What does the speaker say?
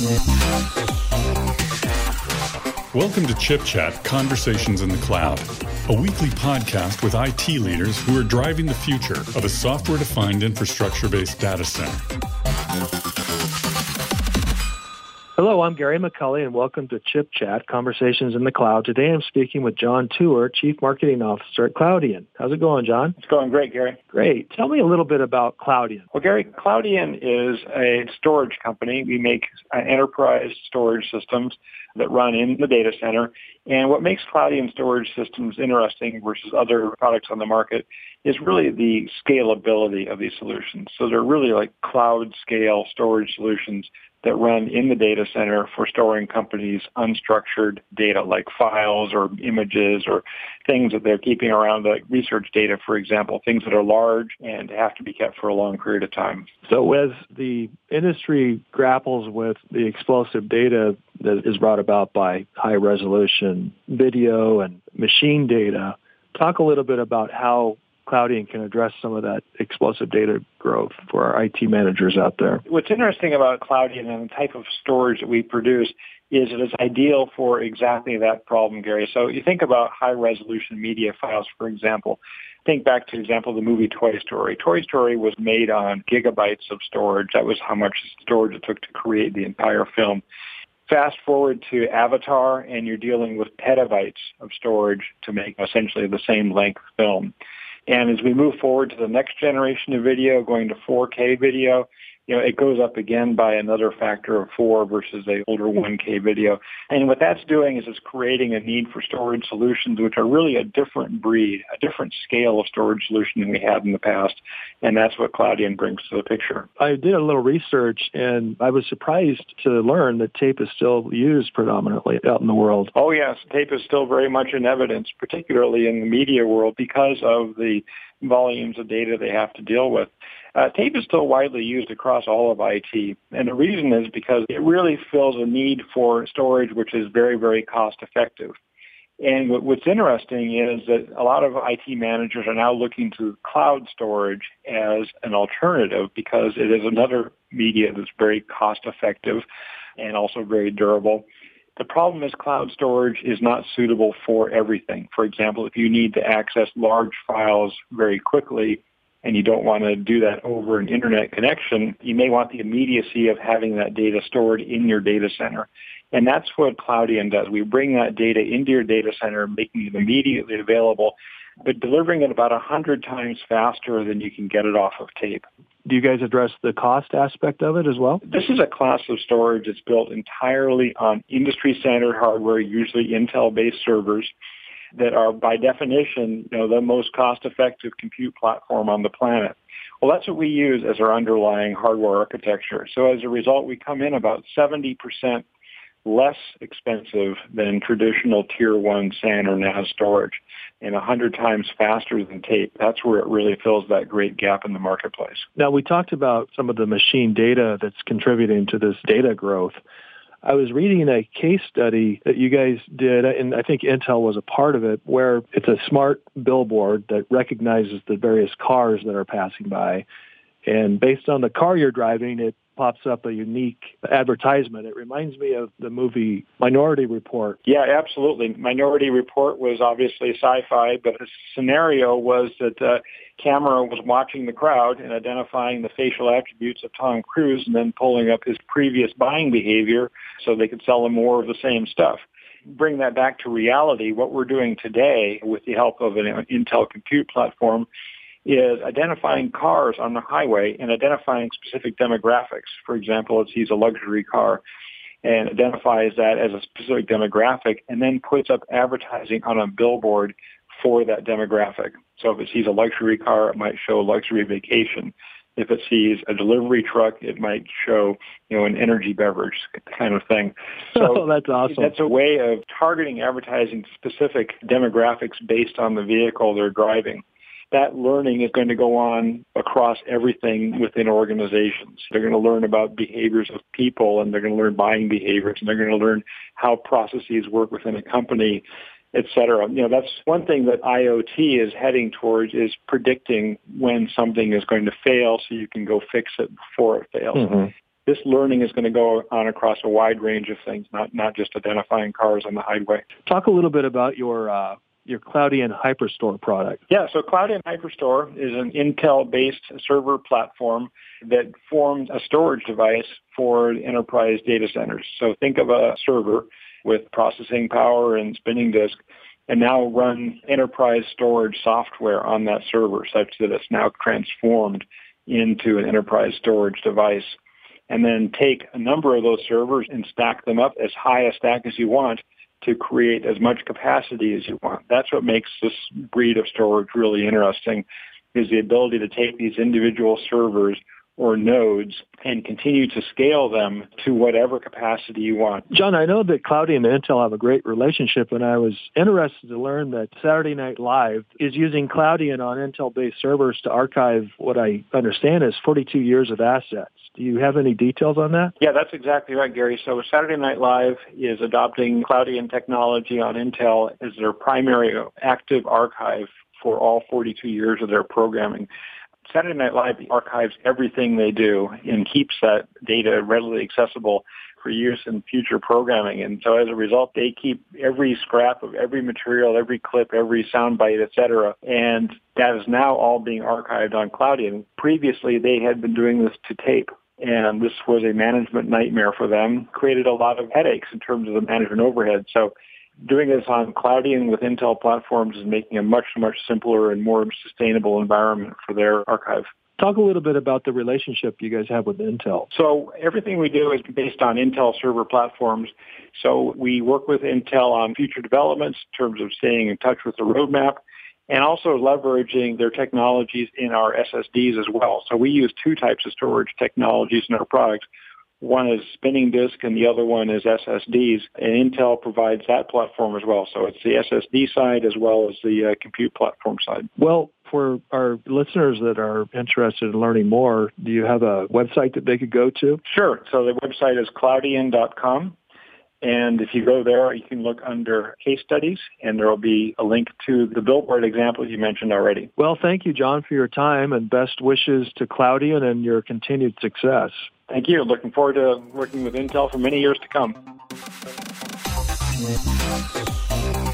Welcome to Chip Chat Conversations in the Cloud, a weekly podcast with IT leaders who are driving the future of a software-defined infrastructure-based data center. Hello, I'm Gary McCulley, and welcome to Chip Chat Conversations in the Cloud. Today I'm speaking with John Tuer, Chief Marketing Officer at Cloudian. How's it going, John? It's going great, Gary. Great. Tell me a little bit about Cloudian. Well, Gary, Cloudian is a storage company. We make enterprise storage systems that run in the data center. And what makes Cloudian storage systems interesting versus other products on the market is really the scalability of these solutions. So they're really like cloud scale storage solutions that run in the data center for storing companies' unstructured data like files or images or things that they're keeping around, like research data, for example, things that are large and have to be kept for a long period of time. So as the industry grapples with the explosive data that is brought about by high-resolution video and machine data, talk a little bit about how Cloudian can address some of that explosive data growth for our IT managers out there. What's interesting about Cloudian and the type of storage that we produce is it is ideal for exactly that problem, Gary. So you think about high-resolution media files, for example. Think back to, example, the movie Toy Story. Toy Story was made on gigabytes of storage. That was how much storage it took to create the entire film. Fast forward to Avatar, and you're dealing with petabytes of storage to make essentially the same length film. And as we move forward to the next generation of video, going to 4K video, it goes up again by another factor of 4 versus the older 1K video. And what that's doing is it's creating a need for storage solutions, which are really a different breed, a different scale of storage solution than we had in the past. And that's what Cloudian brings to the picture. I did a little research, and I was surprised to learn that tape is still used predominantly out in the world. Oh, yes. Tape is still very much in evidence, particularly in the media world, because of the volumes of data they have to deal with. Tape is still widely used across all of IT, and the reason is because it really fills a need for storage which is very, very cost effective. And what's interesting is that a lot of IT managers are now looking to cloud storage as an alternative because it is another media that's very cost effective and also very durable. The problem is cloud storage is not suitable for everything. For example, if you need to access large files very quickly and you don't want to do that over an internet connection, you may want the immediacy of having that data stored in your data center. And that's what Cloudian does. We bring that data into your data center, making it immediately available, but delivering it about 100 times faster than you can get it off of tape. Do you guys address the cost aspect of it as well? This is a class of storage that's built entirely on industry-standard hardware, usually Intel-based servers, that are, by definition, the most cost-effective compute platform on the planet. Well, that's what we use as our underlying hardware architecture. So as a result, we come in about 70% less expensive than traditional Tier 1 SAN or NAS storage and 100 times faster than tape. That's where it really fills that great gap in the marketplace. Now, we talked about some of the machine data that's contributing to this data growth. I was reading a case study that you guys did, and I think Intel was a part of it, where it's a smart billboard that recognizes the various cars that are passing by. And based on the car you're driving, it pops up a unique advertisement. It reminds me of the movie Minority Report. Yeah, absolutely. Minority Report was obviously sci-fi, but the scenario was that the camera was watching the crowd and identifying the facial attributes of Tom Cruise and then pulling up his previous buying behavior so they could sell him more of the same stuff. Bring that back to reality, what we're doing today with the help of an Intel compute platform is identifying cars on the highway and identifying specific demographics. For example, it sees a luxury car and identifies that as a specific demographic and then puts up advertising on a billboard for that demographic. So if it sees a luxury car, it might show luxury vacation. If it sees a delivery truck, it might show, an energy beverage kind of thing. So that's awesome. That's a way of targeting advertising specific demographics based on the vehicle they're driving. That learning is going to go on across everything within organizations. They're going to learn about behaviors of people, and they're going to learn buying behaviors, and they're going to learn how processes work within a company, et cetera. That's one thing that IoT is heading towards, is predicting when something is going to fail so you can go fix it before it fails. Mm-hmm. this learning is going to go on across a wide range of things, not just identifying cars on the highway. Talk a little bit about your Cloudian Hyperstore product. Yeah, so Cloudian Hyperstore is an Intel-based server platform that forms a storage device for enterprise data centers. So think of a server with processing power and spinning disk, and now run enterprise storage software on that server such that it's now transformed into an enterprise storage device. And then take a number of those servers and stack them up as high a stack as you want to create as much capacity as you want. That's what makes this breed of storage really interesting, is the ability to take these individual servers or nodes and continue to scale them to whatever capacity you want. John, I know that Cloudian and Intel have a great relationship, and I was interested to learn that Saturday Night Live is using Cloudian on Intel-based servers to archive what I understand is 42 years of assets. Do you have any details on that? Yeah, that's exactly right, Gary. So Saturday Night Live is adopting Cloudian technology on Intel as their primary active archive for all 42 years of their programming. Saturday Night Live archives everything they do and keeps that data readily accessible for use in future programming. And so as a result, they keep every scrap of every material, every clip, every soundbite, et cetera. And that is now all being archived on Cloudian. Previously, they had been doing this to tape. And this was a management nightmare for them, created a lot of headaches in terms of the management overhead. So doing this on Cloudian with Intel platforms is making a much, much simpler and more sustainable environment for their archive. Talk a little bit about the relationship you guys have with Intel. So everything we do is based on Intel server platforms. So we work with Intel on future developments in terms of staying in touch with the roadmap, and also leveraging their technologies in our SSDs as well. So we use two types of storage technologies in our products. One is spinning disk and the other one is SSDs, and Intel provides that platform as well. So it's the SSD side as well as the compute platform side. Well, for our listeners that are interested in learning more, do you have a website that they could go to? Sure. So the website is cloudian.com. And if you go there, you can look under case studies, and there will be a link to the billboard example you mentioned already. Well, thank you, John, for your time, and best wishes to Cloudian and your continued success. Thank you. Looking forward to working with Intel for many years to come.